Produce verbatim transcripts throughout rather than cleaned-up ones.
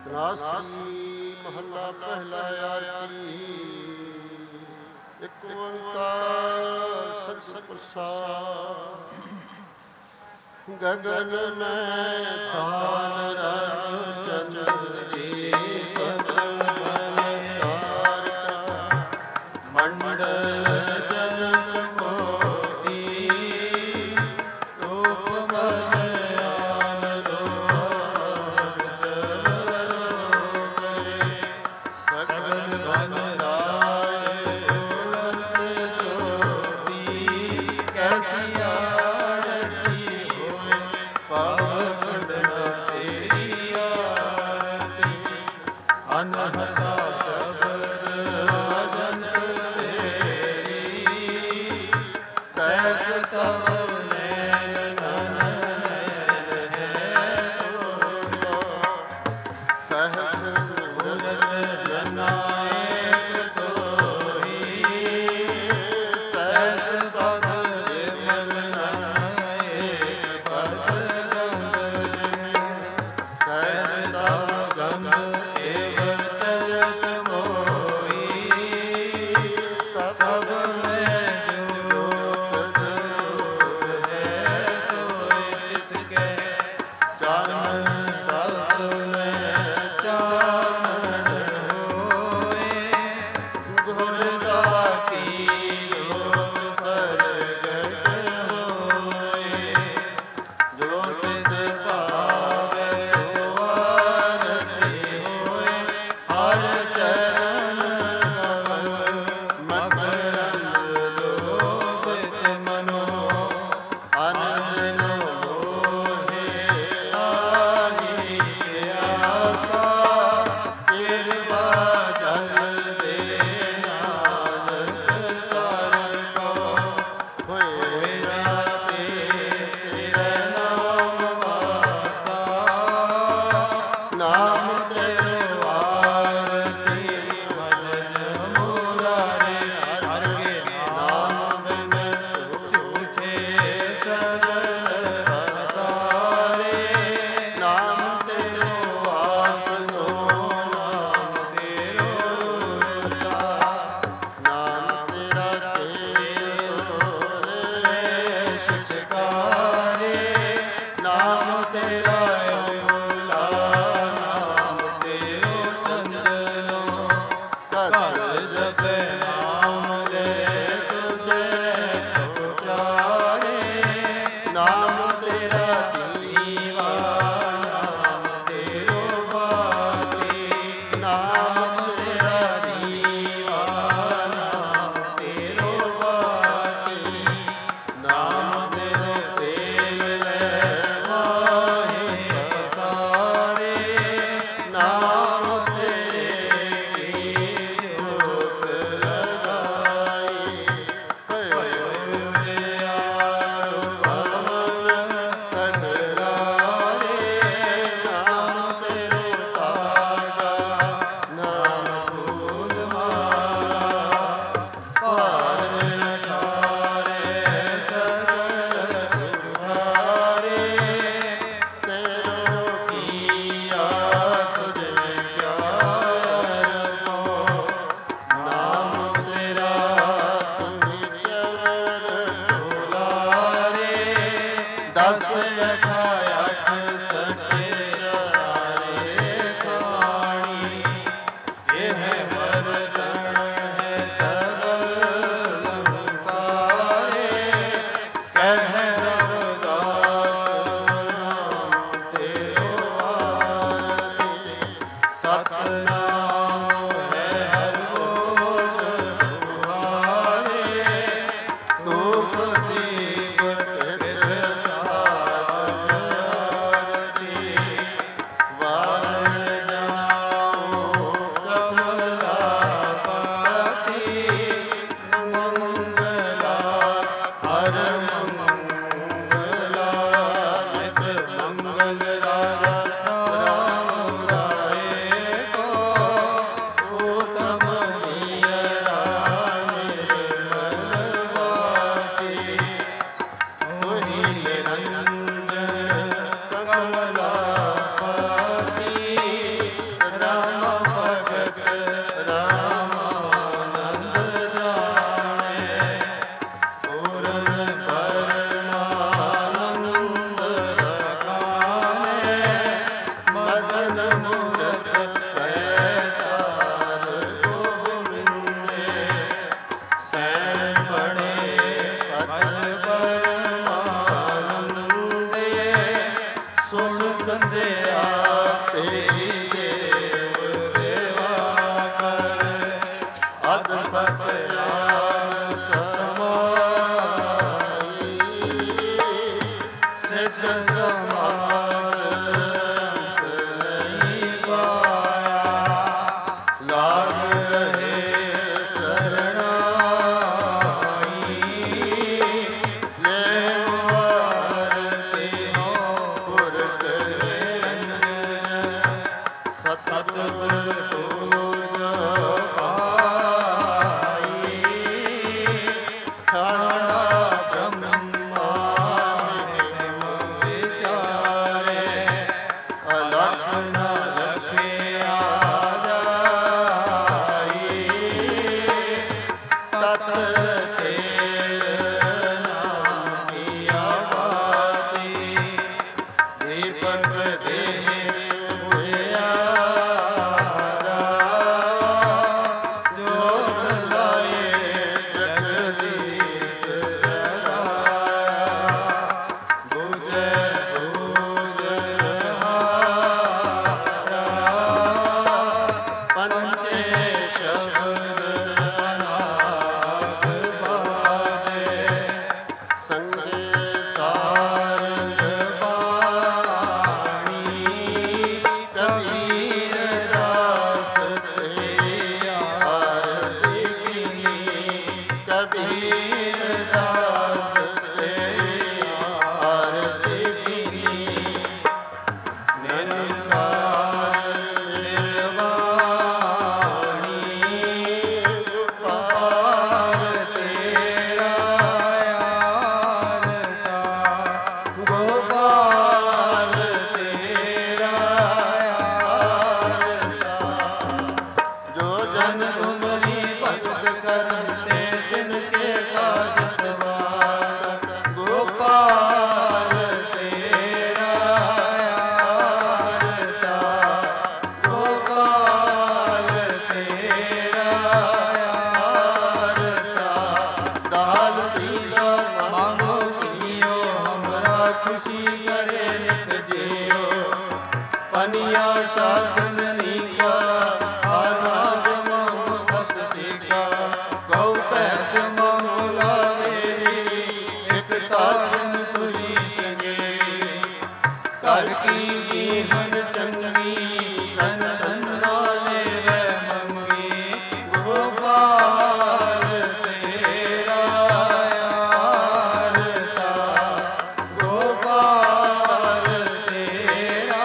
ਸਤਨਾਸੀ ਮਹੱਲਾ ਪਹਿਲਾ ਆਰਤੀ। ਇੱਕ ਓੰਕਾਰ ਸਤਿ ਪ੍ਰਸਾਦਿ। ਗਗਨ ਮੈਂ ਤਾਲ ਰਵ ਚੰਦਰੀ ਮੰਡਲ ਜਨਨ ਮੋਤੀ ਰੂਪ ਮਲਿਆਨ ਲੋਕ ਚਲੇ ਸਗਲ ਗਨ ਰਾਏ ਉਲਤ ਜੋਤੀ ਕੈਸੀ ਆਰਤੀ ਹੋਏ ਪਾਵਨ ਤੇਰੀ ਆਰਤੀ ਅਨਹਤਾ ਸ਼ਬਦ ਭਜਨ ਸਭ ਨੈਣ ਨੈਣ ਹੈ ਤੋਲੋ ਸਹਸ ਸੂਰਤ ਜਨਾਇਕ ਤੋਈ ਸਹਸ ਸਦ ਜਿਮਲ ਨਾਏ ਪਦ ਗੰਗ ਸਹਸ ਸਭ ਗੰਗ ਏਵ ਚਲਤ ਮੋਈ ਸਭ ਸੁਣ ਸੰਧਿਆ ਤੇਰੀ ਦੇਵ ਦੇਵਾ ਕਰ ਅਦਭੁਤ ਆਸ ਸਮਾਈ ਸਿਧ ਸਮਾਰਥ ਨਹੀਂ ਪਾਇਆ ਲਾਗ ਰਹੇ ਸਰਣਾਈ ਲੈ ਵਾਰ ਤੇਨੋ ਪੁਰ ਕਰੇ ਸਤਿਗੁਰ ਤੂਜ ਪਾਈ ਖਾਣਾ ਬ੍ਰਹਮਾ ਨਿਮ ਵਿਚਾਰੇ ਅਲਖ ਨ ਲਖਿਆ ਜਾਈ ਤਤ ਤੇਲ ਨਾਮੀਆ ਬਾਤੀ ਦੀਪਕ ਦੇਹ ਉਜਿਆਰਾ ਜੋਤ ਲਾਏ ਜਗਦੀਸ਼ ਜਗਾਇਆ ਬੁਝੇ ਬੁਝ ਹਾਰਾ ਪੰਚੇ ਸ਼ਬਦ ਅਨਾਦ ਬਾਜੇ ਸੰਗੇ ਸਾਰੰਗ ਬਾਣੀ ਕਬੀਰ ਦਾਸ ਤੇ ਆਰਤੀ ਕੀਨੀ ਕਬੀਰ ਦਾਸ ਤੇ ਆਰਤੀ ਕੀਨੀ ਨਿਰੰਕਾਰ ਨਿਰਵਾਣੀ ਗੋਪਾਲ ਤੇਰਾ ਆਰਤਾ ਗੋਪਾਲ ਤੇਰਾ ਆਰਤਾ ਜੋ ਜਨ ਤੁਮਰੀ ਭਗਤ ਕਰਨ ਤੇ ਤਿਨ ਕੇ ਕਾਜ ਸਵਾਰਤ ਗੋਪਾਲ ਤੇਰਾ ਆਰਤਾ ਗੋਪਾਲ ਤੇਰਾ ਆਰਤਾ ਦਾਲ ਸੀਲਾ ਮੰਗੋ ਕੀਓ ਹਮਰਾ ਖੁਸ਼ੀ ਕਰੇ ਨਿਤ ਜਿਓ ਪਨੀਆ ਸਾਧਨ ਨੀਕਾ ਆਰਾਜ ਮੰਗ ਸਸ ਸੀਕਾ ਗਉ ਪੈਸ ਮੰਗ ਲਾਵੇਰੀ ਇਕ ਤਾਰਨ ਤੁਰੀ ਚੰਗੇਰੀ ਘਰ ਕੀ ਜੀਵਨ ਚੰਗੀ ਤਨ ਤੰਨਾ ਲੈਵੈ ਮੰਗੀ ਗੋਪਾਲ ਤੇਰਾ ਆਰਤਾ ਗੋਪਾਲ ਤੇਰਾ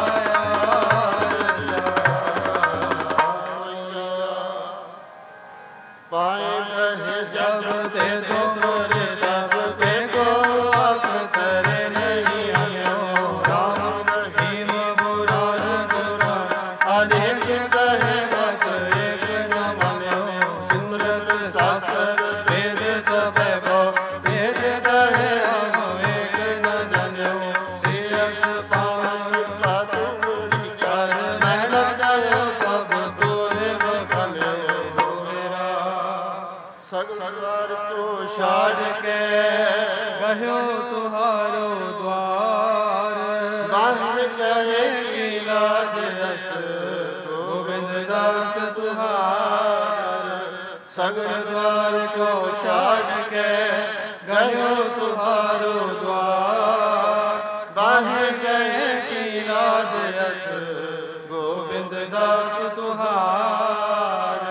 ਆਰਤਾ ਪਾਏ ਰਹੇ ਜਗ ਤੇ ਤੁਮਰੇ ਤਬ ਤੇ ਕੋ ਆਖ ਕਰੇ ਨਹੀਂ ਆਇਓ ਰਾਮ ਰਹੀਮ ਬੁਰਾਨ ਬੁਰਾਨ ਅਨੇਕ ਕਹੇ ਮਤ ਏਕ ਨ ਮੰਨਿਓ ਸਿਮਰਤ ਸਾਸਤਰ ਵੇਦ ਸਭੈ ਕੋ ਵੇਦ ਕਹੇ ਹਮ ਏਕ ਨ ਜਾਣਿਓ ਸਿਰਸ ਪਾਵਨ ਸਤਿਗੁਰੀ ਕਰ ਮੈਂ ਨ ਜਾਇਓ ਸਭ ਤੋਰੇ ਬਖਲਿਓ ਮੇਰਾ ਸਗਲ ਕੋ ਛਾੜ ਕੇ ਕਹਿਓ ਤੁਹਾਰੋ ਦਵਾਰ ਬੰਦ ਕਰੇ ਕੀ ਲਾਜ ਰਸ ਗੋਬਿੰਦ ਦਾਸ ਸੁਹਾਰ ਸਗਲ ਦਵਾਰ ਕੋ ਛਾੜ ਕੇ ਕਹਿਓ ਤੁਹਾਰੋ ਦਵਾਰ ਬੰਦ ਕਰੇ ਕੀ ਲਾਜ ਰਸ ਗੋਬਿੰਦ ਦਾਸ ਸੁਹਾਰ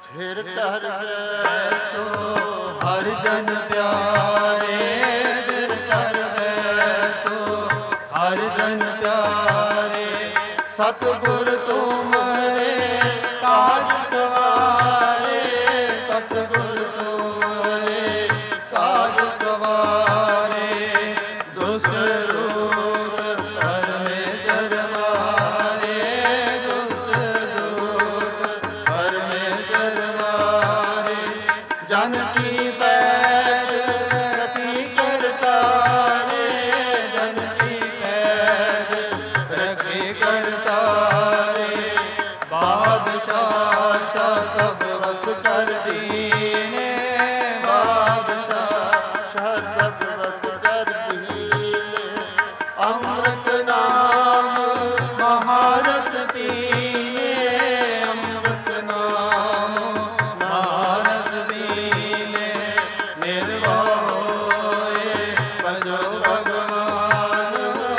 ਫਿਰ ਕਰ ਵੈਸੋ ਹਰ ਜਨ ਪਿਆਰੇ, ਫਿਰ ਕਰ ਵੈਸੋ ਹਰ ਜਨ ਪਿਆਰੇ। ਸਤਿਗੁਰ ਤੁਮਰੇ ਕਾਜ ਸਵਾਰੇ, ਸਤਿਗੁਰ ਤੁਮਰੇ ਕਾਜ ਸਵਾਰੇ। ਦੁਸ਼ਟ ਦੂਤ ਪਰਮੇਸ਼ਰ ਮਾਰੇ, ਦੁਸ਼ਟ ਦੂਤ ਪਰਮੇਸ਼ਰ ਮਾਰੇ। ਜਨ ਕੀ ਪੈਜ ਰਤੀ ਕਰਤਾਰੇ, ਜਨ ਕੀ ਪੈਜ ਰਖੇ ਕਰਤਾਰੇ। ਬਾਦਸ਼ਾਹ ਸ਼ਾਹ ਸਭ ਵਸ ਕਰ ਦੀਨੇ, ਬਾਦਸ਼ਾਹ ਸ਼ਾਹ ਸਭ ਵਸ ਕਰ ਦੀਨੇ। ਅੰਮ੍ਰਿਤ ਨਾਮ ਮਹਾਰਸ ਪੀਨੇ, ਅੰਮ੍ਰਿਤ ਨਾਮ ਮਹਾਰਸ ਪੀਨੇ। ਨਿਰਭਉ ਹੋਏ ਭਜੋ ਭਗਵਾਨ,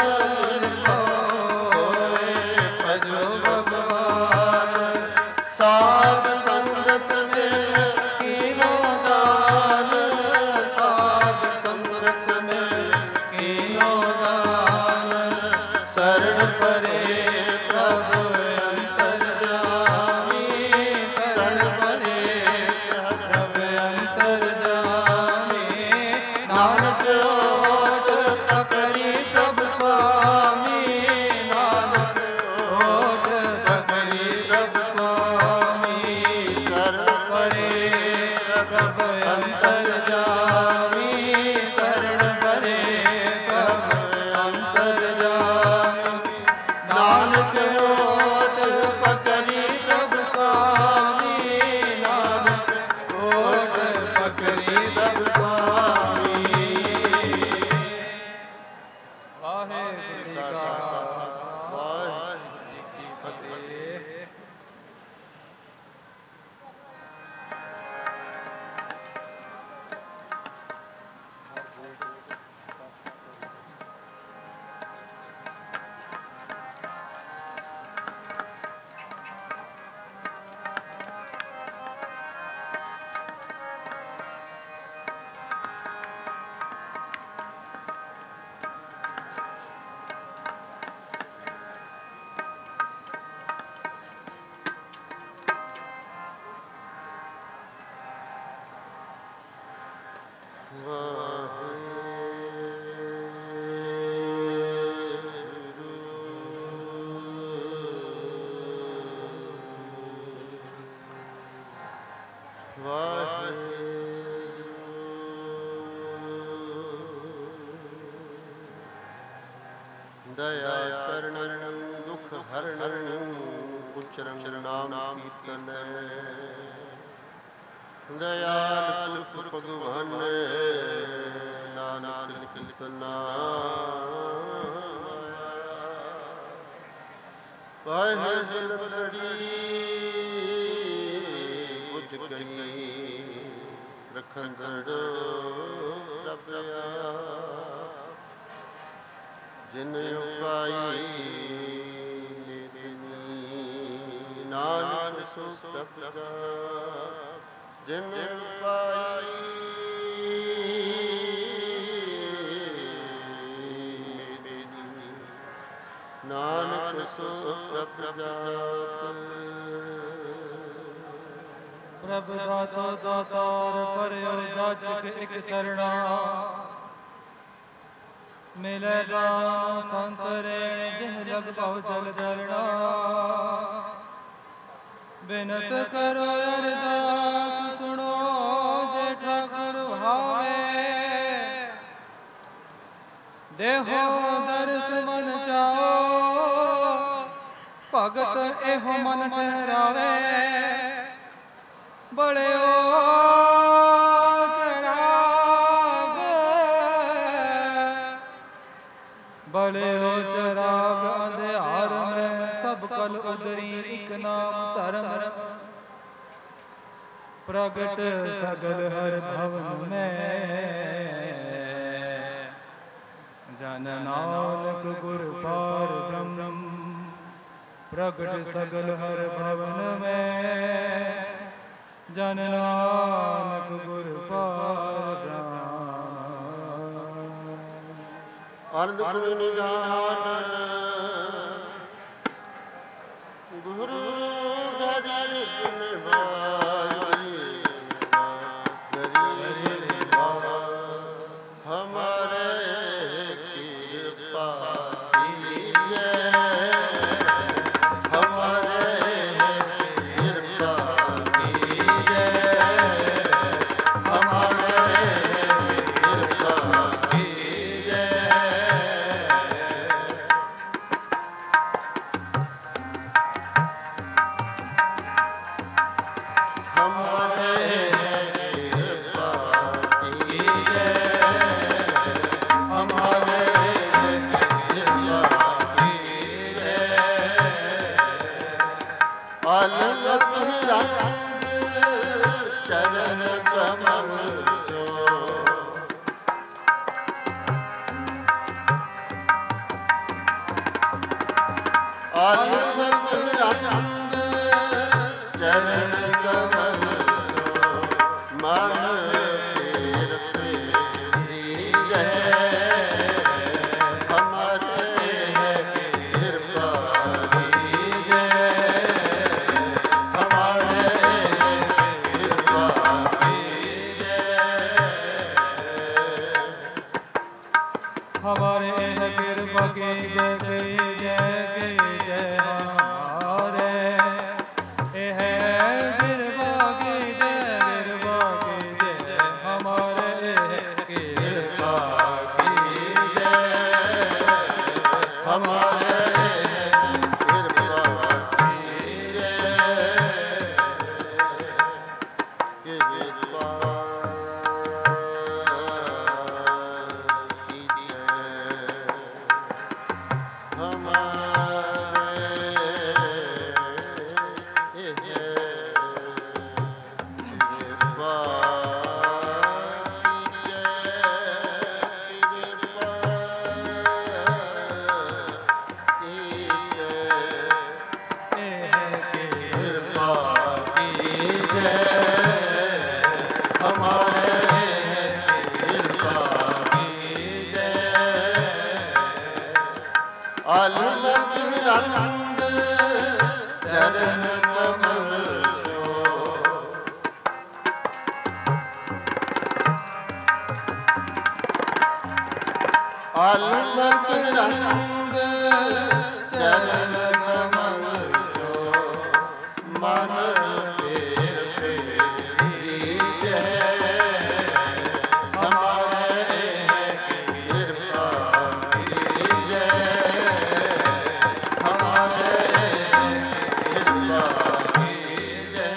ਨਿਰਭਉ ਹੋਏ ਭਜੋ ਭਗਵਾਨ। ਸਾਧ ਸੰਗਤ ਮਿਲ ਕੀਨੋ ਦਾਨ, ਸਾਧ ਸੰਗਤ ਮਿਲ ਕੀਨੋ ਦਾਨ। ਸਰਣ ਪਰੇ ਪ੍ਰਭ ਅੰਤਰਜਾਮੀ, ਸਰਣ ਪਰੇ ਪ੍ਰਭ ਅੰਤਰਜਾਮੀ। ਨਾਨਕ ਓਟ ਪਕੜੀ ਪ੍ਰਭ ਸੁਆਮੀ, ਨਾਨਕ ਓਟ ਪਕੜੀ ਪ੍ਰਭ ਸੁਆਮੀ। ਸਰਣ ਪਰੇ ਪ੍ਰਭ ਅੰਤਰਜਾਮੀ, ਸਰਣ ਪਰੇ ਪ੍ਰਭ ਅੰਤਰਜਾਮੀ। ਨਾਨਕ ਓਟ ਪਕੜੀ ਪ੍ਰਭ ਸੁਆਮੀ, ਨਾਨਕ ਓਟ ਪਕੜੀ ਪ੍ਰਭ ਸੁਆਮੀ। ਵਾਹਿਗੁਰੂ ਜੀ ਕਾ ਖਾਲਸਾ, ਵਾਹਿਗੁਰੂ ਜੀ ਕੀ ਫਤਿਹ। ਦਇਆ ਕਰਨੰ ਦੁਖ ਹਰਨੰ ਉਚਰੰ ਨਾਮ ਕੀਰਤਨ। ਦਇਆਲ ਪੁਰਖ ਭਗਵਾਨ ਨਾਨਕ ਕੀਰਤਨਾ। ਪਾਹੇ ਦਿਲ ਲੜੀ ਬੁਝ ਗਈ ਰਖਣ ਰਬਿਆ। ਜਿਨ ਉਪਾਈ ਨਿਤਨੀ ਨਾਨਕ ਸੋ ਸਤਿ। ਜਿਨ ਉਪਾਈ ਨਿਤਨੀ ਨਾਨਕ ਸੋ ਸਤਿ। ਪ੍ਰਭ ਦਾਤਾ ਦਾਤਾਰ ਪਰਿਓ ਜਾਚਕ ਇਕ ਸਰਣਾ। ਮਿਲੇ ਦਾਨ ਸੰਤਰੇ ਜਿਹ ਜਗ ਭਉ ਜਲ ਜਲਣਾ। ਬਿਨਤ ਕਰੋ ਅਰਦਾਸ ਸੁਣੋ ਜੇ ਠਾਕੁਰ ਭਾਵੇ। ਦੇਹੋ ਦਰਸ ਮਨ ਚਾਓ ਭਗਤ ਇਹੋ ਮਨ ਠਹਿਰਾਵੇ। ਬੜਿਓ ਬਲਿਓ ਚਰਾਗ ਅੰਧਿਆਰ ਮੈਂ ਸਭ ਕਲ ਉਦਰੀ ਇਕ ਨਾਮ ਧਰਮ। ਪ੍ਰਗਟ ਸਗਲ ਹਰ ਭਵਨ ਮੈਂ ਜਨ ਨਾਨਕ ਗੁਰ ਪਾਰ ਬ੍ਰਹਮ। ਪ੍ਰਗਟ ਸਗਲ ਹਰ ਭਵਨ ਮੈਂ ਜਨ ਨਾਨਕ ਗੁਰ ਪਾਵਿ ਅਰਧ ਗੁਰ ਨਿਧਾਨ ਗੁਰੂ ਘਰਿ ਨਿਭਾਈ ਕਰੀ ਨਿਭਾਵਾ ਹਮਾਰੇ ਕਿਰਪਾ ਕੀਏ ਹਮਾਰੇ ਕਿਰਪਾ ਕੀਏ ਹਮਾਰੇ ਕਿਰਪਾ ਕੀਏ ਚਰਨ ਕਮਲ ਸੋ ਆਲਮਤ ਰੰਗ ਚਰਨ ਕਮਲ ਸੋ ਮਨ ਫੇਰ ਫੇਰੀ ਜੈ ਹਮਾਰੇ ਕਿਰਪਾ ਕੀਜੈ ਹਮਾਰੇ ਕਿਰਪਾ ਕੀਜੈ ਹਮਾਰੇ ਕਿਰਪਾ ਕੀਜੈ ਕੀਜੈ ਕੀਜੈ ਹਮਾਰੇ ਇਹ ਕਿਰਪਾ ਕੀਜੈ ਕਿਰਪਾ ਕੀਜੈ ਹਮਾਰੇ ਕਿਰਪਾ ਕੀਜੈ ਹਮਾਰੇ ਕਿਰਪਾ ਕੀਜੈ ਕਿਰਪਾ ਕੀਜੈ ਹਮਾਰੇ ਕਿਰਪਾ ਆਲਮਤ ਰੰਗ ਚਰਨ ਕਮਲ ਸੋ ਆਲਮਤ ਰੰਗ ਚਰਨ ਕਮਲ ਸੋ ਮਨ ਫੇਰ ਫੇਰੀ ਜੈ ਹਮਾਰੇ ਕਿਰਪਾ ਕੀਜੈ ਹਮਾਰੇ ਕਿਰਪਾ ਕੀਜੈ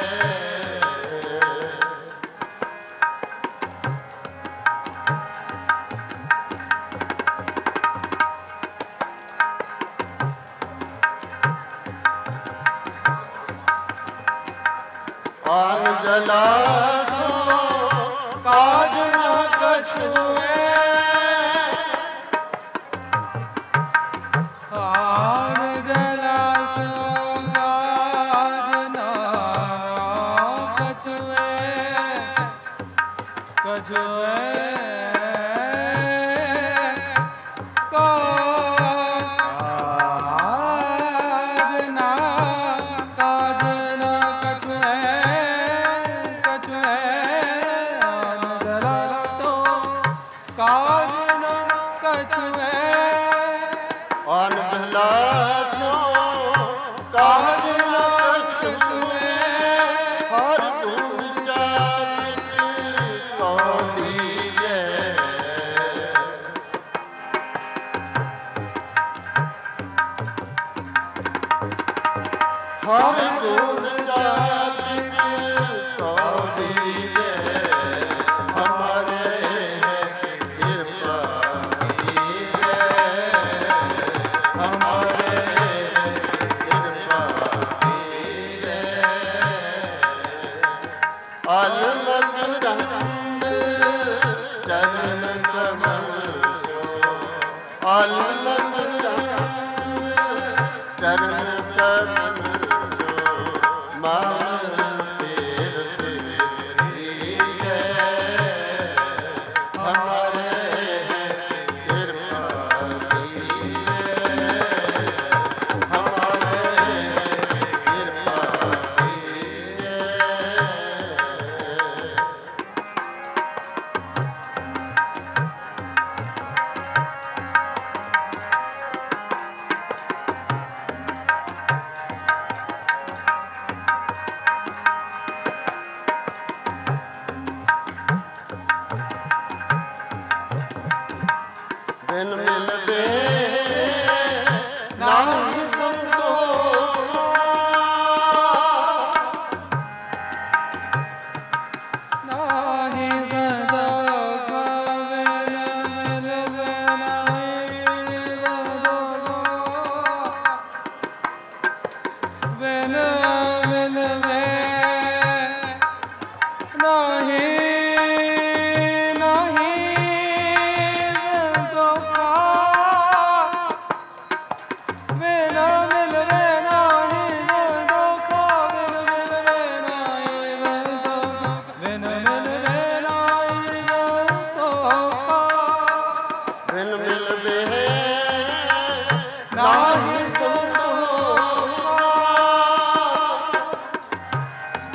ਆਨ ਜਲਾਸੋ ਕਾਜ ਨ ਕਛੁਐ ਆਨ ਜਲਾਸੋ ਕਾਜ ਨਾ ਕਛੁਐ ਕਛੁਐ ਕਾਜ ਨਾ ਕਾਜ ਨਾ ਕਛੁਐ ਕਛੁਐ ਆਨ ਜਲਾਸੋ ਕਾਜ ਨਾ ਕਛੁਐ ਆਨ ਜਲਾਸੋ ਕਾਜ ਨ ਕਛੁਐ ਹਰ ਗੁਣ ਚਾਰਿਤ ਕੋ ਦੀਜੈ ਹਰ ਗੁਣ ਚਾਰਿਤ ਕੋ ਦੀਜੈ ਹਮਾਰੇ ਕਿਰਪਾ ਕੀਜੈ ਹਮਾਰੇ ਕਿਰਪਾ ਕੀਜੈ ਆਲਮਤ ਰੰਗ ਚਰਨ ਕਮਲ ਸੋ ਆਲਮਤ ਰੰਗ ਚਰਨ ਕਮਲ ਸੋ ਮਨ ਫੇਰ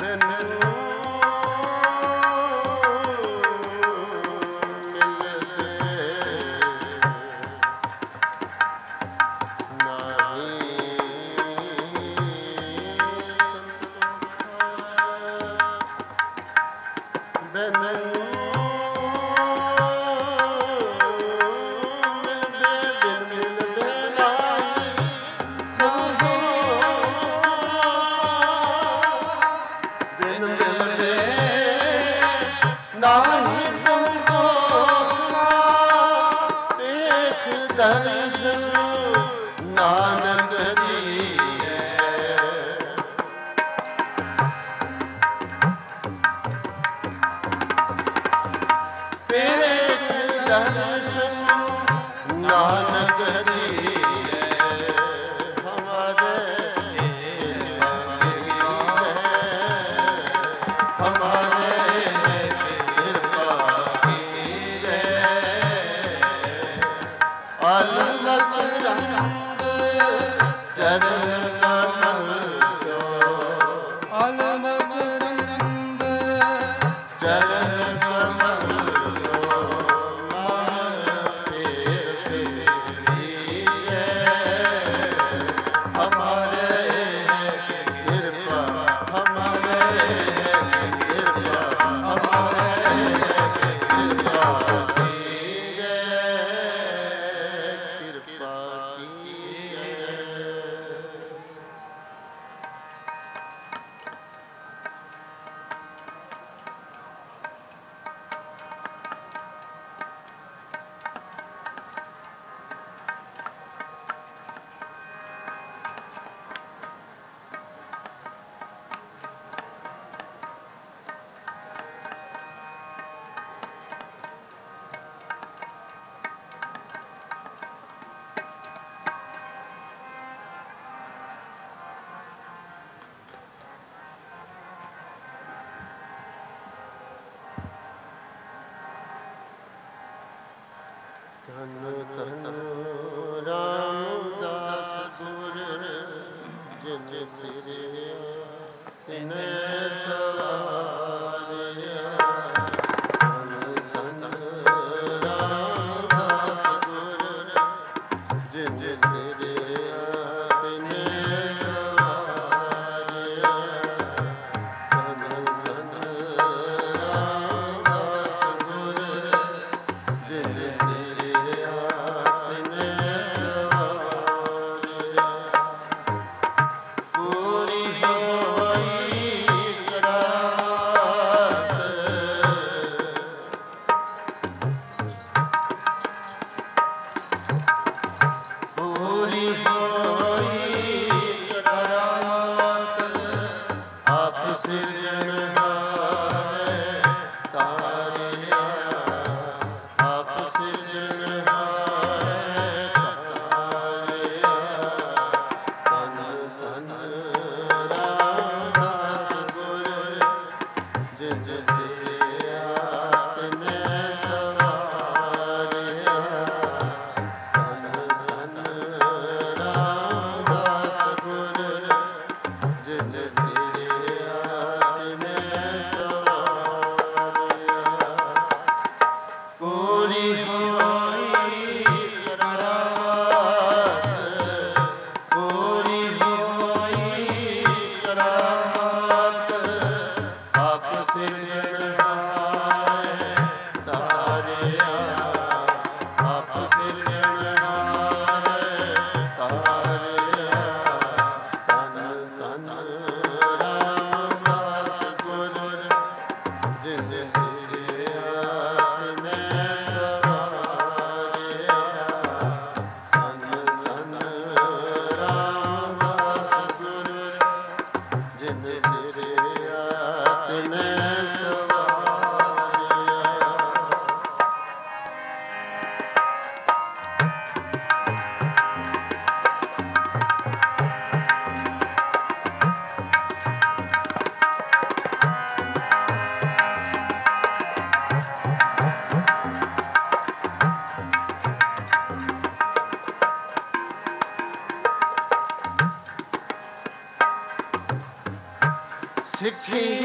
ਜਿਨ ਸਿਰਿਆ ਤਿਨੈ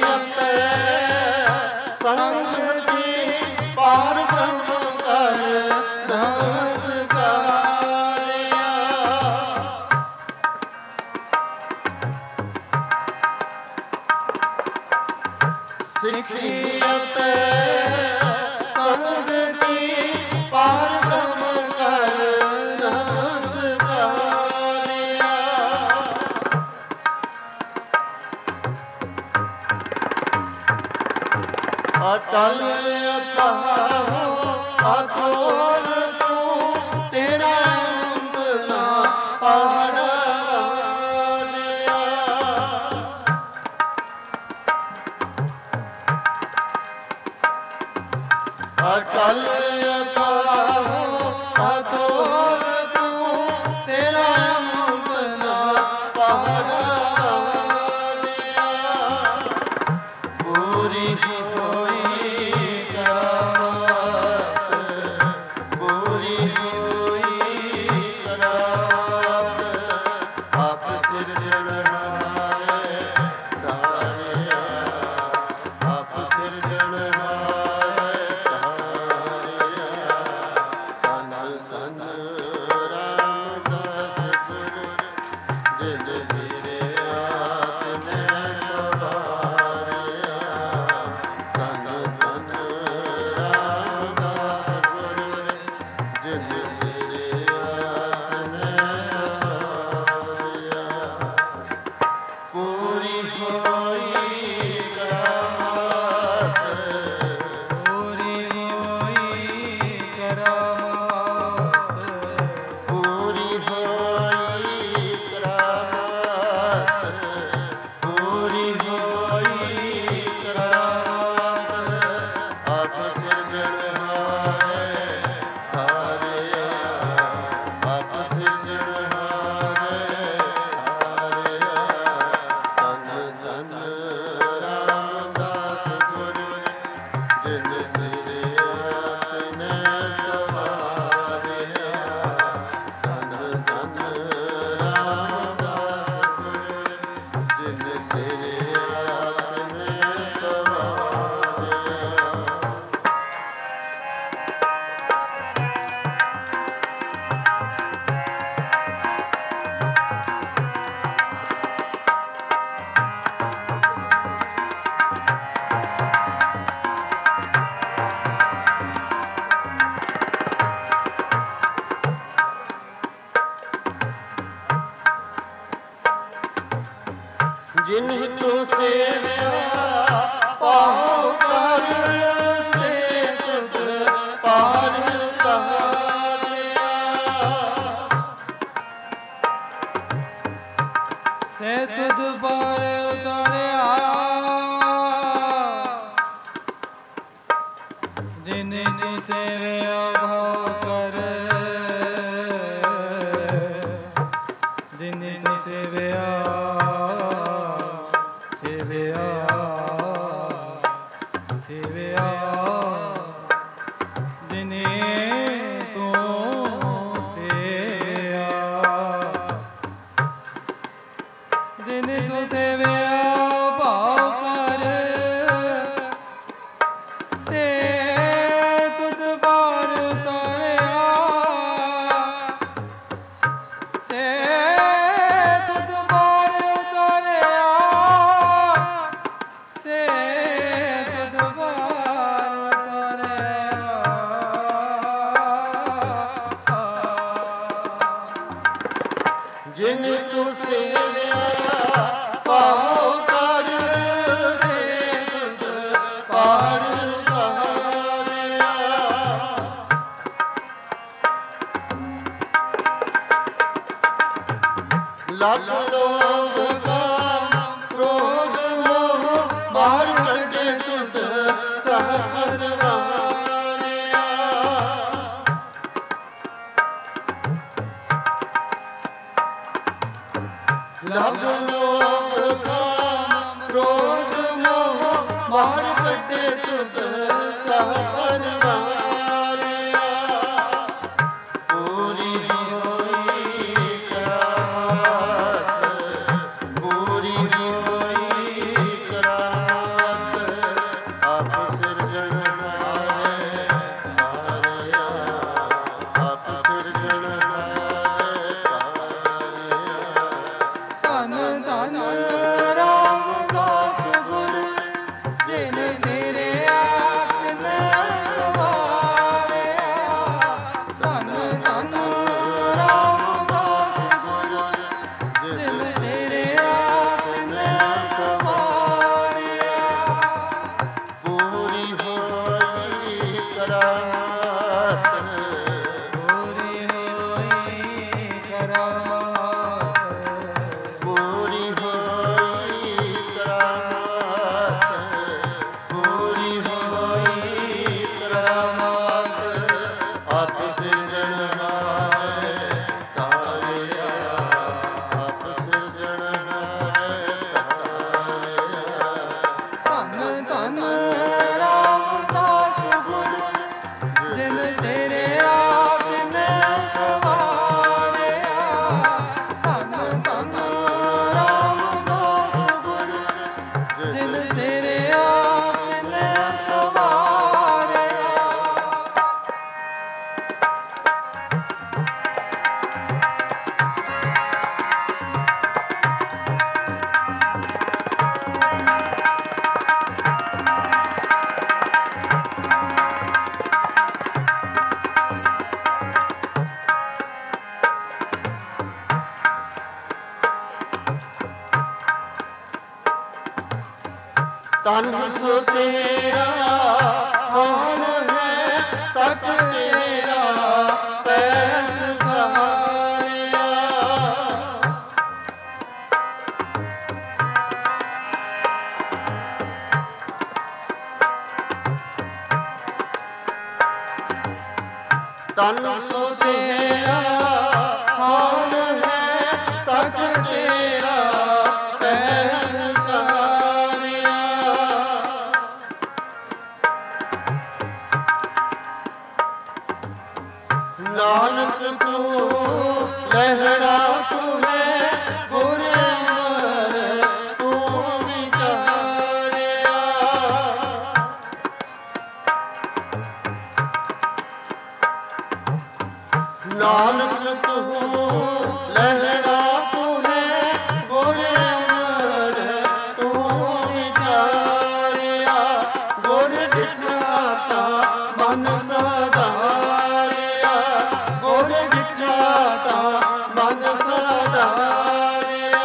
ਅਤੇ ਸੰਗ ਦੀ ਪਾਰ ਬ੍ਰਹਮ ਕਰ ਨਮਸਕਾਰਿਆ। ਸਿੱਖੀ ਅਤੇ ਸੰਗ ਦੀ ਪਾਰ ਬ੍ਰਹਮ ਕਰ ਨਮਸਕਾਰਿਆ। ਅਟਲ ਅਥਾਹ ਅਥੋਲ ਤੂੰ ਤੇਰਾ ਅੰਤ ਨਾ ਪਾਣਾ। ਅਟਲ ਅਥਾਹ ਅਥੋਲ ਤੂੰ ਤੇਰਾ ਅੰਤ ਨਾ ਪਾਣਾ। ਪੂਰੀ ਹੋਈ ਕਰਾਮਾਤ, ਪੂਰੀ ਹੋਈ ਕਰਾਮਾਤ, ਆਪ ਸਿਰਜਣਹਾਰੇ ਤਾਰਿਆ, ਆਪ ਸਿਰਜਣਹਾਰੇ ਤਾਰਿਆ। ਧੰਨ ਧੰਨ ਰਾਮਦਾਸ ਸੁਰ ਜਿਨ ਸਿਰਿਆ ਤਿਨੈ ਸਵਾਰਿਆ। ਧੰਨ ਧੰਨ ਰਾਮਦਾਸ ਸੁਰ ਜਿਨ ਸਿਰਿਆ ਤਿਨੈ ਸਵਾਰਿਆ। ਪੂਰੀ ਹੋਈ ਕਰਾਮਾਤ, ਪੂਰੀ ਹੋਈ ਕਰਾਮਾਤ, ਪੂਰੀ ਹੋਈ ਕਰਾਮਾਤ, ਪੂਰੀ ਹੋਈ ਕਰਾਮਾਤ, ਆਪ ਸਿਰਜਣਹਾਰੇ ਤਾਰਿਆ, ਆਪ ਸਿਰਜਣਹਾਰੇ ਤਾਰਿਆ। ਧੰਨ ਧੰਨ ਰਾਮਦਾਸ ਸੁਰ ਜਿਨ ਸਿਰਿਆ ਤਿਨੈ ਸਵਾਰਿਆ। ਧੰਨ ਧੰਨ ਰਾਮਦਾਸ ਸੁਰ ਜਿਨ ਸਿਰਿਆ ਤਿਨੈ ਸਵਾਰਿਆ। ਜਿਨ ਤੂੰ ਸੇਵਿਆ ਪਾਹੁ ਕਰ ਸੇ ਤੁਧ ਪਾਰ ਤਾਰਿਆ। ਸੇ ਤੁਧ ਪਾਰ ਉਤਾਰਿਆ। ਜਿਨ ਦੀ ਸੇਵਿਆ ਭਾਉ ਕਰ, ਜਿਨ ਦੀ ਸੇਵਿਆ ਸੇਵਿਆ ਸੇਵਿਆ, ਜਿਨੇ ਤੂੰ ਸੇਵਿਆ, ਜਿਨੇ ਤੂੰ ਸੇਵਿਆ ਭਾਉ ਕਰ। ਸੇ ਤੁਧ ਪਾਰ ਉਤਾਰਿਆ। ਸੇ ਤੁਧ ਪਾਰ ਉਤਾਰਿਆ। ਸੇ ਤੁਧ ਪਾਰ ਉਤਾਰਿਆ। ਜਿਨ ਤੂੰ ਸੇਵਿਆ ਪਾਹੁ ਕਰ ਸੇ ਤੁਧ ਪਾਰ ਤਾਰਿਆ। ਲੱਖ ਲੋਭ ਕਾਮ ਕ੍ਰੋਧ ਮੋਹ ਬਾਹਰ ਕੱਢੇ ਤੁਧ ਸਹਰ ਵਾਰਿਆ। ਲੱਖ ਲੋਭ ਕਾਮ ਕ੍ਰੋਧ ਮੋਹ ਬਾਹਰ ਕੱਢੇ ਤੁਧ ਸਹਰ ਵਾਰਿਆ। ਪੂਰੀ ਹੋਈ ਕਰਾਮਾਤ, ਪੂਰੀ ਹੋਈ ਕਰਾਮਾਤ, ਜਿਨ ਸਿਰਿਆ ਤਿਨ ਸਵਾਰਿਆ। ਤਨ ਸੋ ਤੇਰਾ ਕੌਣ ਹੈ, ਸਚ ਤੇਰਾ ਪੈਸ ਸਹਾਰਿਆ। ਤਨ ਸੋ ਤੇਰਾ ਕੌਣ ਹੈ, ਸਚ ਤੇਰਾ ਪੈਸ ਸਹਾਰਿਆ। ਨਾਨਕ ਤੂੰ ਲਹਿਰਾ ਤੂੰ ਹੈ, ਗੁਰ ਅਮਰ ਤੂੰ ਵਿਚਾਰਿਆ। ਨਾਨਕ ਤੂੰ ਲਹਿਰਾ ਤੂੰ ਹੈ, ਗੁਰ ਅਮਰ ਤੂੰ ਵਿਚਾਰਿਆ। ਗੁਰ ਡਿਠਾ ਤਾ ਮਨ ਸਦਾਰਿਆ, ਗੁਰ ਡਿਠਾ ਤਾ ਮਨ ਸਦਾਰਿਆ।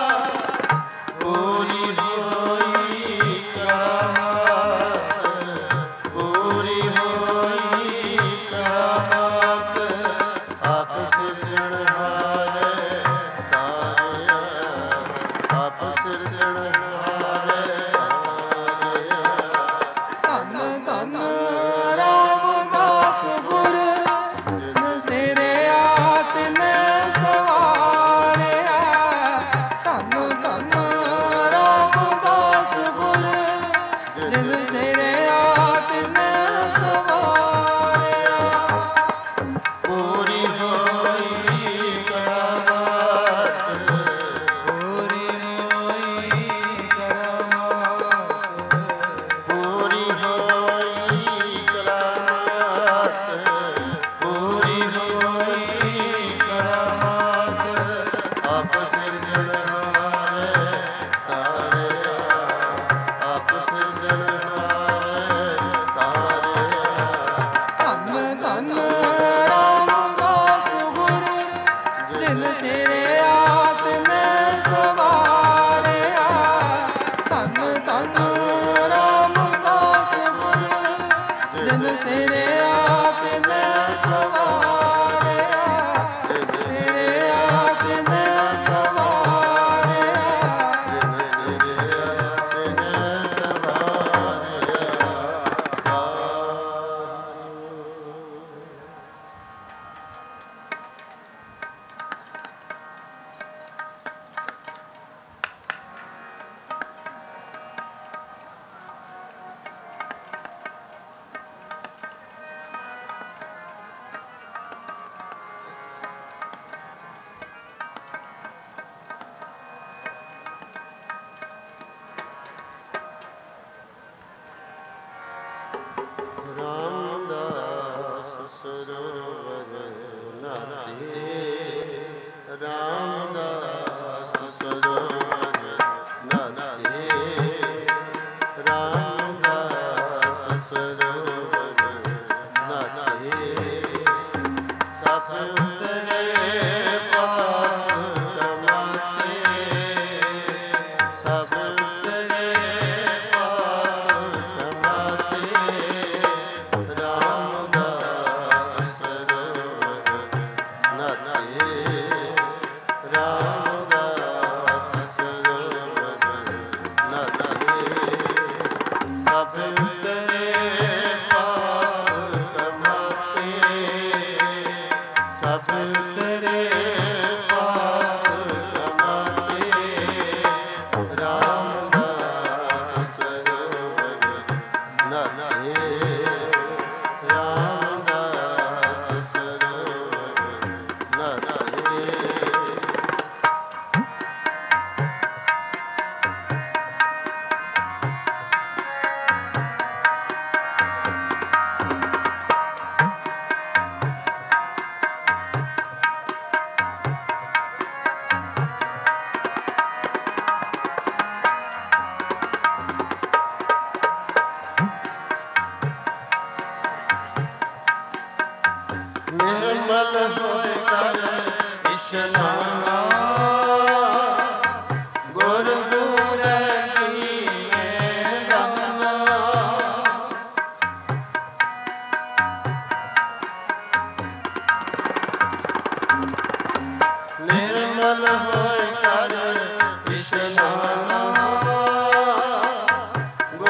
ਪੂਰੀ ਹੋਈ ਕਰਾਮਾਤ, ਪੂਰੀ ਹੋਈ ਕਰਾਮਾਤ, ਆਪ ਸਿਰਜਣਹਾਰੇ ਤਾਰਿਆ, ਆਪ ਸਿਰਜਣਹਾਰੇ ਤਾਰਿਆ। ਧੰਨ ਧੰਨ ਰਾਮਦਾਸ ਗੁਰ, ਜਿਨ ਸਿਰਿਆ ਤਿਨ ਸਵਾਰਿਆ। ਧੰਨ ਧੰਨ ਰਾਮਦਾਸ ਗੁਰ, ਜਿਨ ਸਿਰਿਆ ਤਿਨ ਸਵਾਰਿਆ। ਪੂਰੀ ਹੋਈ ਕਰਾਮਾਤ, ਪੂਰੀ ਹੋਈ ਕਰਾਮਾਤ, ਪੂਰੀ ਹੋਈ ਕਰਾਮਾਤ, ਪੂਰੀ ਹੋਈ ਕਰਾਮਾਤ, ਆਪ ਸਿਰਜਣਹਾਰੇ ਤਾਰਿਆ, ਆਪ ਸਿਰਜਣਹਾਰੇ ਤਾਰਿਆ। ਧੰਨ ਧੰਨ ਰਾਮਦਾਸ ਗੁਰ, ਜਿਨ ਸਿਰਿਆ ਤਿਨ ਸਵਾਰਿਆ। ਧੰਨ ਧੰਨ ਰਾਮਦਾਸ ਗੁਰ, ਜਿਨ ਸਿਰਿਆ ਤਿਨ ਸਵਾਰਿਆ। ਸਿਰਿਆ ਤਿਨ ਸਵਾਰਿਆ। ਜਿਨ ਸਿਰਿਆ ਤਿਨ ਸਵਾਰਿਆ। ਰਾਮਦਾਸ ਸਰੋਵਰ ਨਹਾਤੇ, ਰਾਮਦਾਸ ਸਰੋਵਰ ਨਹਾਤੇ, ਰਾਮਦਾਸ ਸਰੋਵਰ ਨਹਾਤੇ। ਸਭ ਉਤਰੇ ਪਾਪ ਕਮਾਤੇ, ਸਭ ਉਤਰੇ ਪਾਪ ਕਮਾਤੇ। ਰਾਮਦਾਸ ਸਰੋਵਰ ਨਹਾਤੇ, ਰਾਮਦਾਸ ਸਰੋਵਰ ਨਹਾਤੇ। ਸਭ ਉਤਰੇ ਪਾਪ ਕਮਾਤੇ, ਸਭ ਉਤਰੇ ਪਾਪ ਕਮਾਤੇ। ਰਾਮਦਾਸ ਸਰੋਵਰ ਨਹਾਤੇ, ਰਾਮਦਾਸ ਸਰੋਵਰ ਨਹਾਤੇ।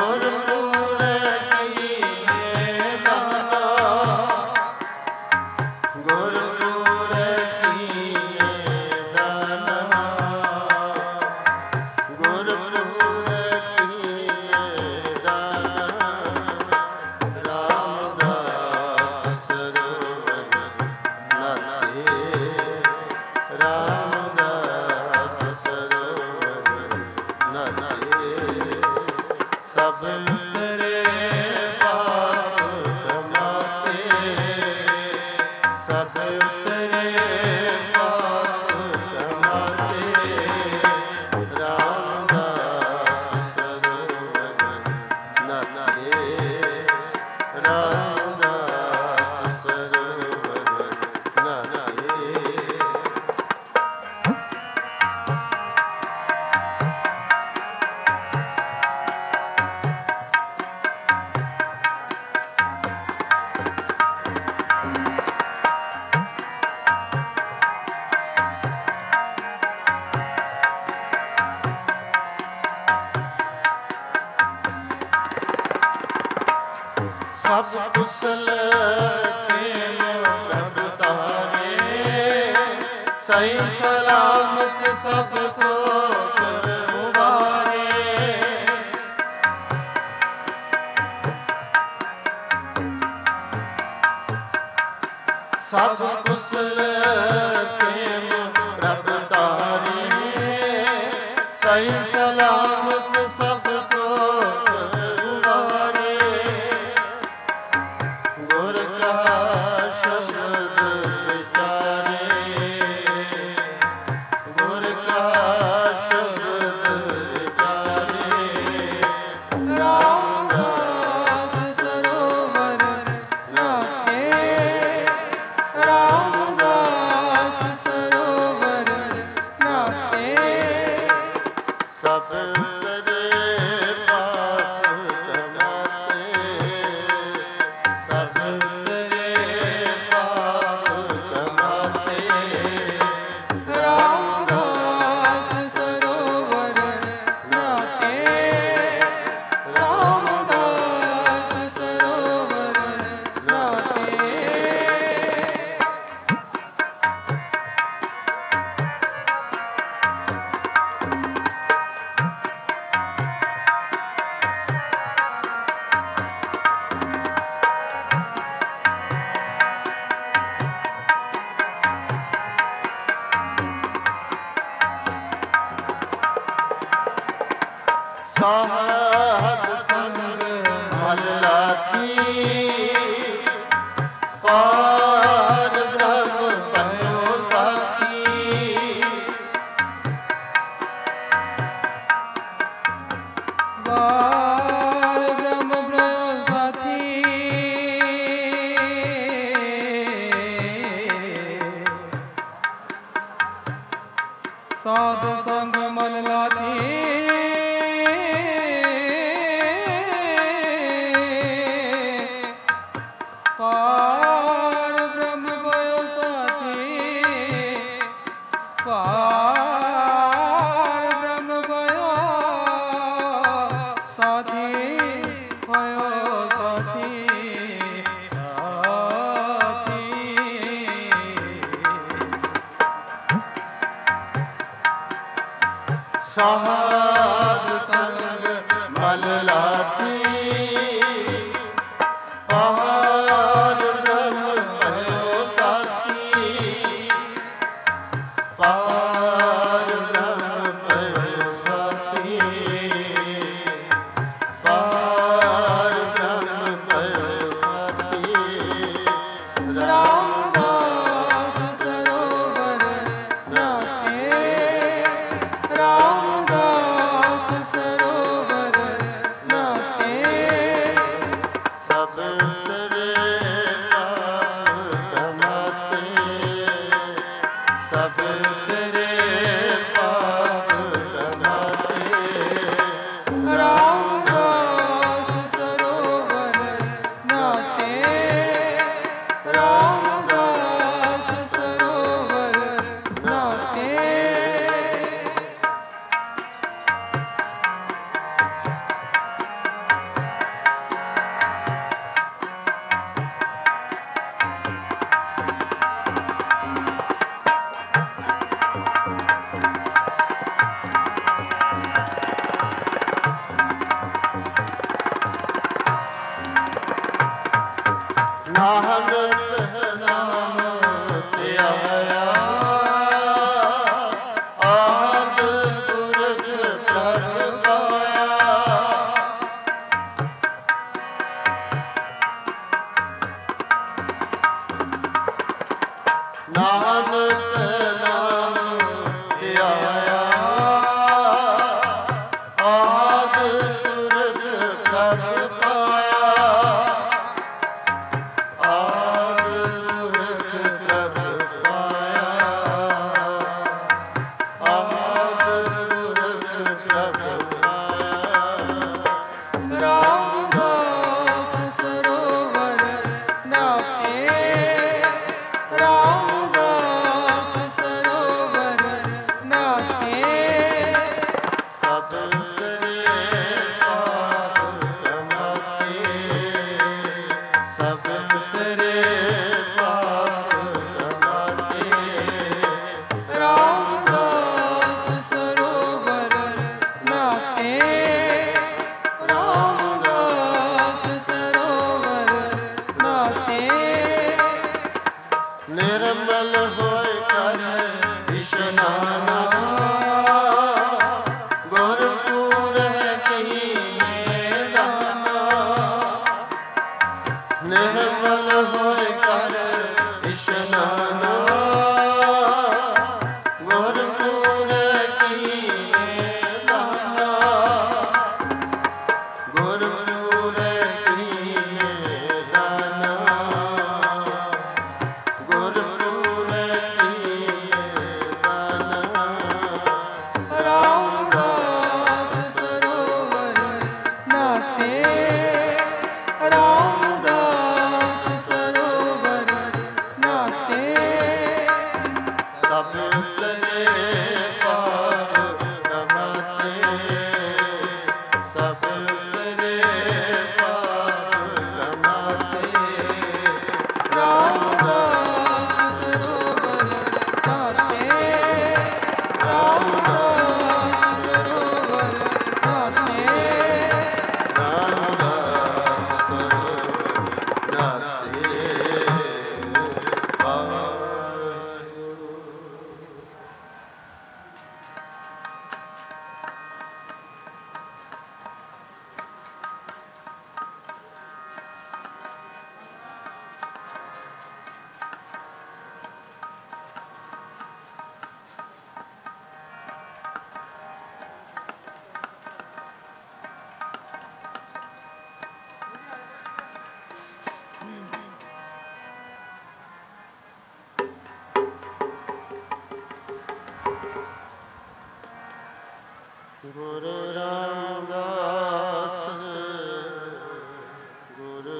ਸਭ ਕੁਸਲ ਖੇਮ ਪ੍ਰਭ ਤਾਰੇ, ਸਹੀ ਸਲਾਮਤ ਸਭ ਥੋਕ ਉਬਾਰੇ। ਸਭ ਕੁਸਲ ਖੇਮ ਪ੍ਰਭ ਤਾਰੇ, ਸਹੀ ਸਲਾਮਤ ਸਭ ਥੋਕ ਉਬਾਰੇ। ਗੁਰ ਕਾ ਸ਼ਬਦ ਵਿਚਾਰੇ, ਗੁਰ ਕਾ ਸ਼ਬਦ ਵਿਚਾਰੇ। ਰਾਮਦਾਸ ਸਰੋਵਰ ਨਾਹੇ, ਰਾਮਦਾਸ ਸਰੋਵਰ ਨਾਹੇ। ਸਭ ਤੇਰੇ ਪਾਪ ਕਮਾਤੇ, ਸਭ ਤੇਰੇ ਪਾਪ ਕਮਾਤੇ। ਰਾਮਦਾਸ ਸਰੋਵਰ ਨਾਹੇ, ਰਾਮਦਾਸ ਸਰੋਵਰ ਨਾਹੇ। ਸਾਧ ਸੰਗ ਮਲ ਲਾਥੀ, ਪਾਰ ਬ੍ਰਹਮ ਬੰਨੋ ਸਾਥੀ। ਵਾਰ ਬ੍ਰਹਮ ਬ੍ਰਹਮ ਸਾਥੀ, ਸਾਧ ਸੰਗ ਮਲ ਲਾਥੀ। ਪਾਰ ਬ੍ਰਹਮ भयो ਸਾਥੀ, ਪਾਰ ਬ੍ਰਹਮ भयो ਸਾਥੀ, भयो ਸਾਥੀ, ਸਾਥੀ। ਸਾਧ ਸੰਗ ਮਲ ਲਾਥੀ, ਪਾਰ ਬ੍ਰਹਮ भयो ਸਾਥੀ, ਪਾਰ ਬ੍ਰਹਮ भयो ਸਾਥੀ, ਪਾਰ ਬ੍ਰਹਮ भयो ਸਾਥੀ। ਰਾਮਦਾਸ ਸਰੋਵਰ ਨਾਹੇ, ਰਾਮਦਾਸ ਨਾਨਕ ਨਾਮ ਧਿਆਇਆ ਆਦ ਪੁਰਖ ਪ੍ਰਭ ਪਾਇਆ। ਨਾਨਕ ਨਾਮ ਧਿਆਇਆ ਆਦ ਪੁਰਖ ਪ੍ਰਭ ਪਾਇਆ। ਆਦ ਪੁਰਖ ਪ੍ਰਭ ਪਾਇਆ ਆਦ ਪੁਰਖ ਪ੍ਰਭ ਪਾਇਆ। ਰਾਮਦਾਸ ਸਰੋਵਰ ਨਾਏ ਰਾਮਦਾਸ ਸਰੋਵਰ ਨਾਏ। ਸਭ ਤੇਰੇ ਪਾਪ ਕਮਾਤੇ ਸਭ ਤੇਰੇ ਪਾਪ ਕਮਾਤੇ। ਰਾਮਦਾਸ ਸਰੋਵਰ ਨਾਏ ਰਾਮਦਾਸ ਸਰੋਵਰ ਨਾਏ। ਨਿਰਮਲ ਹੋਇ ਕਰ ਇਸ਼ਨਾਨਾ ਗੁਰਪੂਰ ਕਹੀਏ ਦਾਨਾ। ਨਿਰਮਲ ਹੋਇ ਕਰ ਇਸ਼ਨਾਨਾ ਗੁਰਪੂਰ ਕਹੀਏ ਦਾਨਾ। ਗੁਰਪੂਰ ਕਹੀਏ ਦਾਨਾ ਗੁਰਪੂਰ ਕਹੀਏ ਦਾਨਾ। ਰਾਮਦਾਸ ਸਰੋਵਰ ਨਾਏ ਰਾਮਦਾਸ ਸਰੋਵਰ ਨਾਏ। ਸਭ ਤੇਰੇ ਪਾਪ ਕਮਾਤੇ ਸਭ ਤੇਰੇ ਪਾਪ ਕਮਾਤੇ। ਰਾਮਦਾਸ ਸਰੋਵਰ ਨਾਏ ਰਾਮਦਾਸ ਸਰੋਵਰ ਨਾਏ। ਰਾਮਦਾਸ ਸਰੋਵਰ ਨਾਤੇ ਵਾਹਿਗੁਰੂ। ਗੁਰੂ ਰਾਮਦਾਸ ਗੁਰੂ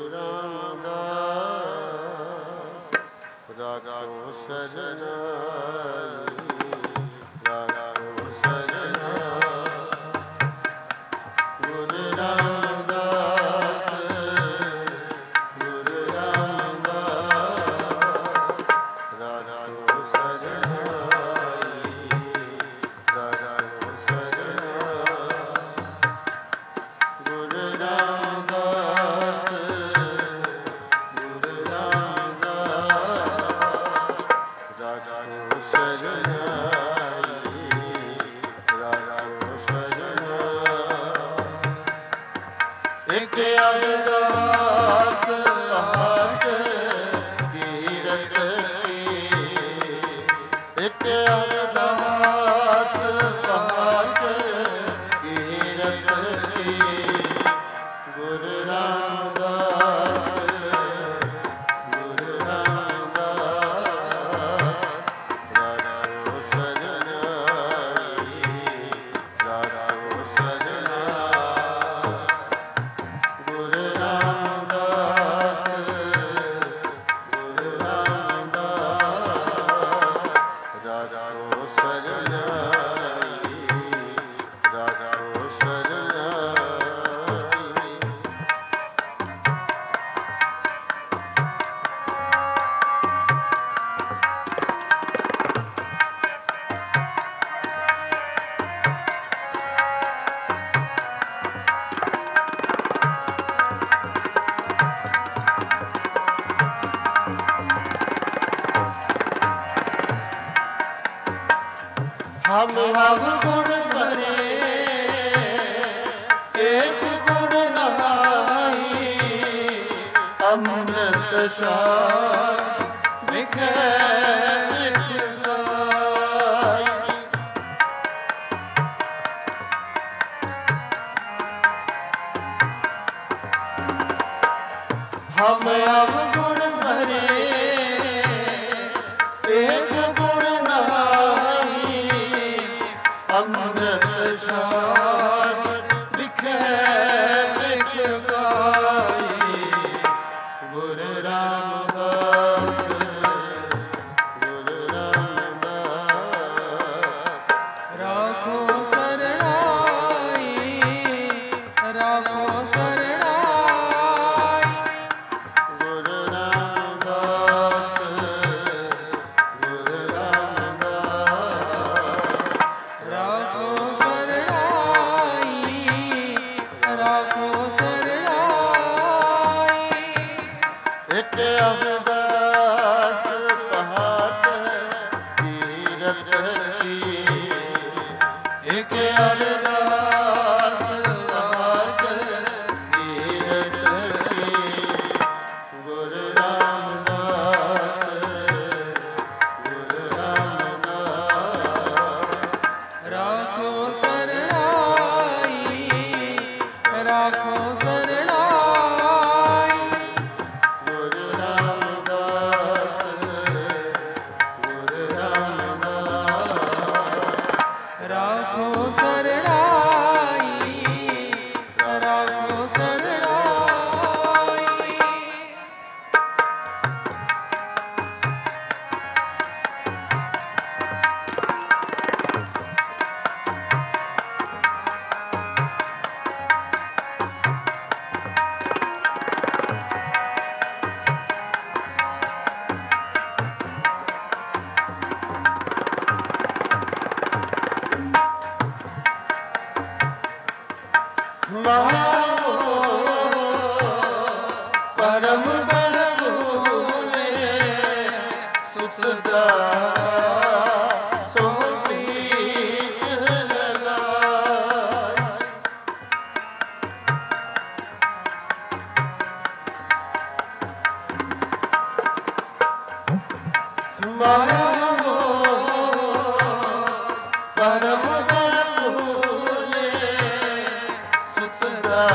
ਰਾਮਦਾਸ ਰਾਗੋ ਸਜਨਾਈ ਰਾਗੋ ਸਜਨਾਈ। ਗੁਰੂ ਰਾਮਦਾਸ ਗੁਰੂ ਰਾਮਦਾਸ ਰਾਗੋ ਸਜਨਾਈ ਰਾਗੋ ਸਜਨਾਈ। ਗੁਰੂ ਰਾਮਦਾਸ ਗੁਰੂ ਰਾਮਦਾਸ ਰਾਗੋ ਸਜਨਾਈ ਰਾਗੋ ਸਜਨਾਈ। ਇੱਕ ਅਰਦਾਸ ਪਾਠ ਕੀਰਤ ਕੀ ਇੱਕ ਅਰਦਾਸ ਪਾਠ ਕੀਰਤ ਕੀ। ਗੁਰੂ ਰਾਮਦਾਸ ਗੁਰੂ ਰਾਮਦਾਸ ਰਾਗੋ ਸਜਨਾਈ ਰਾਗੋ ਸਜਨਾਈ। ਗੁਰੂ ਰਾਮਦਾਸ ਅਵਗੁਣ ਭਰੇ ਏਕ ਗੁਣ ਨਹਾਈ ਅੰਮ੍ਰਿਤ ਸਾਰ ਵਿਖੇ ਵਿਚ ਗਾਈ। ਹਮ ਅਵਗੁਣ ਭਰੇ ਏਕ ਗੁਣ ਨਹਾਈ ਅੰਮ੍ਰਿਤ ਸਾਰ ਵਿਖੇ ਵਿਚ ਗਾਈ। ਗੁਰ ਰਾਮਦਾਸ ਗੁਰ ਰਾਮਦਾਸ ਰਾਖੋ ਸਰਣਾਈ ਰਾਖੋ ਸਰਣਾਈ। ਗੁਰ ਰਾਮਦਾਸ ਗੁਰ ਰਾਮਦਾਸ ਰਾਖੋ ਸਰਣਾਈ ਰਾਖੋ ਸਰਣਾਈ। ਇਕ ਅਵਦਾਸ ਪਹਾਟ ਤੀਰਥ ਕੀ ਇਕ ਅਰਦਾਸ ਪਹਾਟ ਤੀਰਥ ਕੀ। ਗੁਰ ਰਾਮਦਾਸ ਗੁਰ ਰਾਮਦਾਸ ਰਾਖੋ ਸਰਣਾਈ ਰਾਖੋ ਸਰਣਾਈ। ਗੁਰ ਰਾਮਦਾਸ ਗੁਰ ਰਾਮਦਾਸ ਰਾਖੋ ਸਰਣਾਈ ਰਾਖੋ ਸਰਣਾਈ। ਪਰਮ ਬਲ ਭੂਲੇ ਸੁਖਦਾ ਸੋ ਪ੍ਰੀਤ ਲਗਾਈ। ਪਰਮ ਬਲ ਭੂਲੇ ਸੁਖਦਾ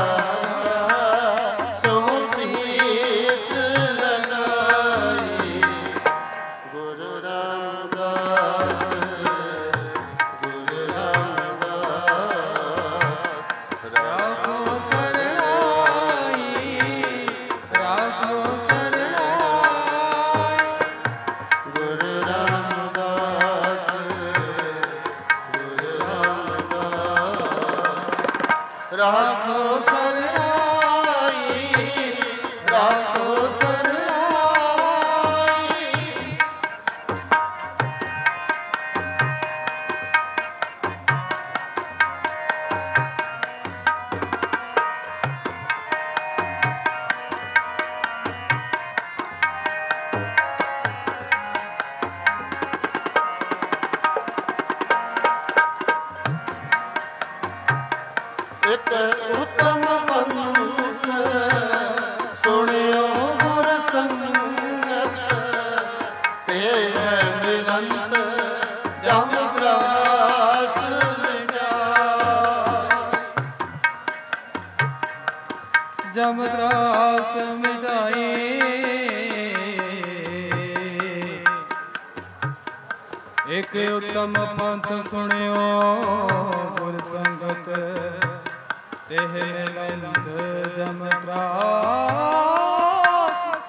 ਸੋ ਪ੍ਰੀਤ ਲਗਾਈ। ਗੁਰੂ ਰਾਮਦਾਸ ਗੁਰੂ ਰਾਮਦਾਸ ਰਾਖੋ ਸਰਣਾਈ ਰਾਖੋ ਸਰਣਾਈ। ਗੁਰੂ ਰਾਮਦਾਸ ਗੁਰੂ ਰਾਮਦਾਸ ਰਾਖੋ ਸਰਣਾਈ ਰਾਖੋ ਸਰਣਾਈ। ਇਕ ਉਤਮ ਪੰਥ ਸੁਣਿਓ ਗੁਰ ਸੰਗਤ ਤੇ ਮਿਲੰਤ ਜਮ ਗ੍ਰਾਸ ਮਿਟਾਈ। ਜਮ ਤਰਾਸ ਮਿਟਾਈ। ਇਕ ਉਤਮ ਪੰਥ ਸੁਣਿਓ ਗੁਰ ਸੰਗਤ तेह मिलंत जम त्रास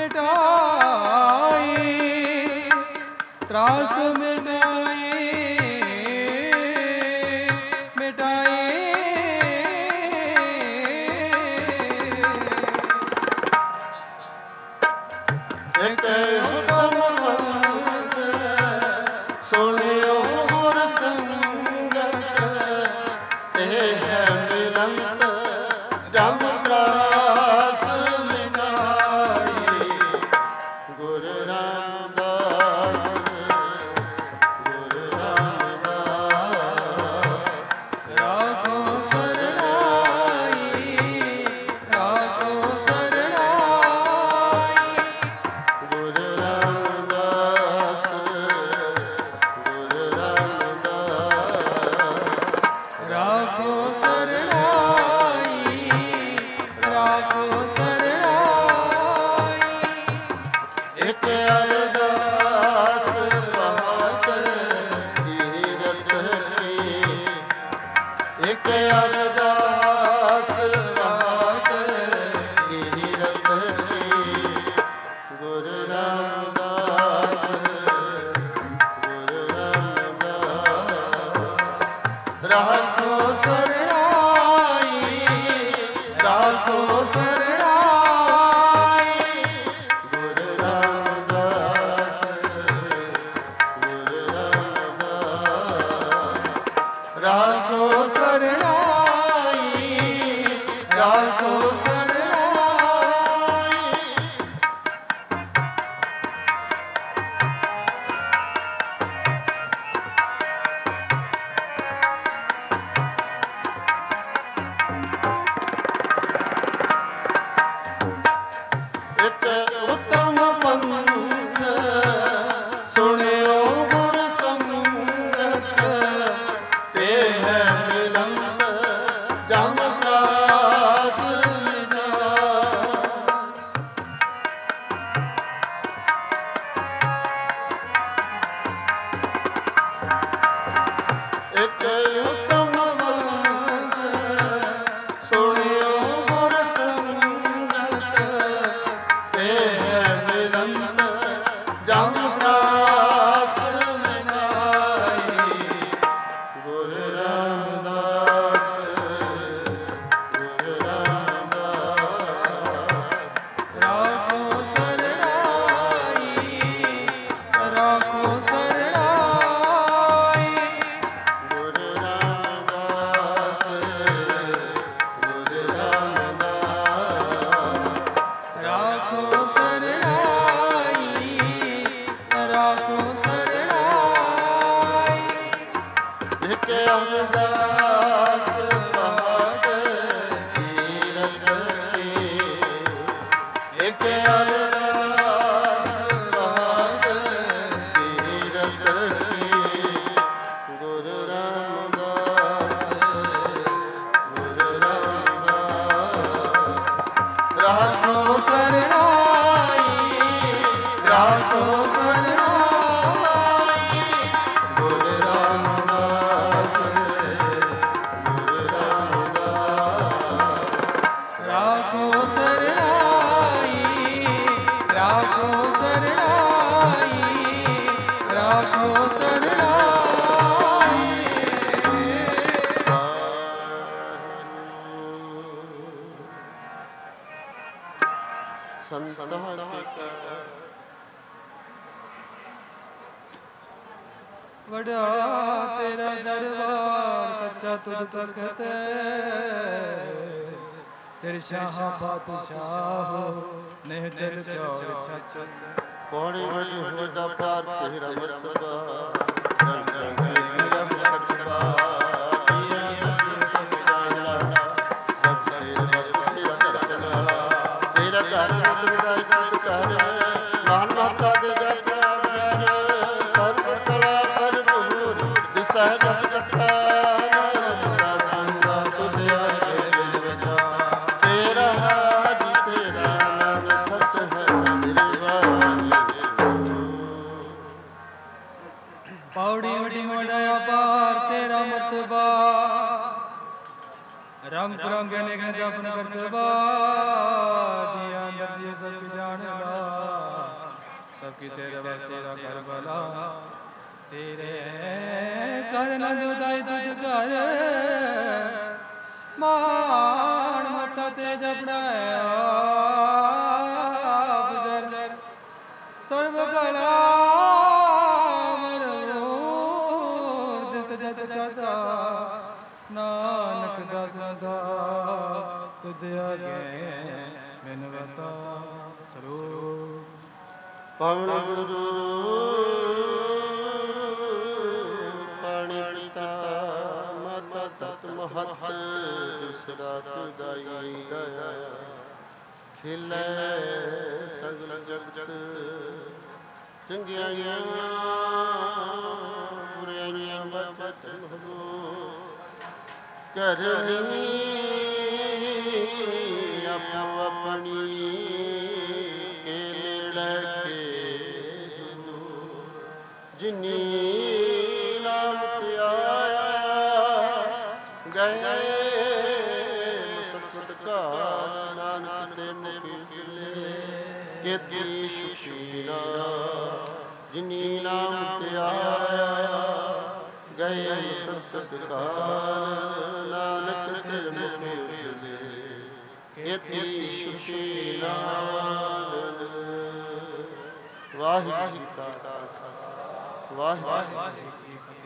मिटाई। त्रास मिटाई मिटाई। ਇਕ ਉਤਮ ਪੰਥ ਸੁਣਿਓ ਗੁਰ ਸੰਗਤ ਤੇ ਮਿਲੰਤ ਜਮ ਤਰਾਸ ਮਿਟਾਈ। ਗੁਰ ਰਾਮਦਾਸ ਗੁਰ ਰਾਮਦਾਸ राखो सरनाई। एक अरदास बात कीरत की, एक अरदास बात कीरत की। गुरु रामदास गुरु रामदास राखो सरनाई, राखो सरनाई। गुरु रामदास गुरु रामदास राखो सरनाई, राखो सरनाई। एक उत्तम पंथ सुनियो गुर संगत, ते है मिलंत जम त्रास मिटा। एक उत्तम पंथ सुनियो गुर संगत, ते है मिलंत जम त्रास मिटाई। गुरु रामदास गुरु रामदास राखो सरनाई, राखो सरनाई। गुरु रामदास गुरु रामदास राखो सरनाई, राखो सरनाई। एक अरदास बात कीरत की, एक अरदास बात कीरत की। गुरु रामदास गुरु रामदास राखो सरनाई, राखो सरनाई। गुरु रामदास गुरु रामदास राखो सरनाई, राखो सरनाई, राखो सरनाई। संतों की वड़ा तेरा दरबार सच्चा तुझ तखत है। सिर शाह पातशाह नेह जल चौर छत। पौड़ी बड़ी होगा पार तेरा मतबा, रंग रंग मेरा मतबा। पिया सब संस्कारा, सब शेर बस तेरा करचना। तेरा घर मत विदाई कर कर, महान महता दे जाता अवजार। सर्व कला कर बहुर दिशा जग कथा। रंगा संगा तुझे आगे दिल बजा। तेरा हाथ तेरा नाम सच है दिलवाने। पौड़ी उड़ी मड़ाया पार तेरा मतबा। रंग रंग निगन जपन करतबा। दिया अंदर ये सब जाने ला। सबकी तेरा वर तेरा कर भला। तेरे कर न जुदाई तुझ कर। मान मत ते जपड़ाया गुजर। सर्व कला मरोर दिस जत कथा। नानक दास सदा तुझ आगे बिनवता स्वरूप। पवन गुरु पाणी पिता माता तत महत दूसरा तुदाई गया। खिले सगल जगत चंगियाइयां बुराइयां बचन हो। करनी ਆਪੋ ਆਪਣੀ ਕੇ ਨੇੜੇ ਕੇ ਜਿਨੀ ਨਾਮ ਧਿਆਇਆ ਗਏ ਸਤਿ ਕਾ ਨਾਨਕ ਤੇ ਮੁਖੀ ਚਲੇ ਕੇਤੀ ਸੁਖੀਨਾ ਜਿਨੀ ਨਾਮ ਧਿਆਇਆ ਗਏ ਸਤਿ ਕਾ ਨਾਨਕ ਤੇ ਮੁਖੀ ਚਲੇ ਕੇਤੀ ਸੁਖੀਨਾ। ਵਾਹਿਗੁਰੂ ਜੀ ਕਾ ਖਾਲਸਾ ਵਾਹਿਗੁਰੂ ਜੀ ਕੀ ਫਤਿਹ।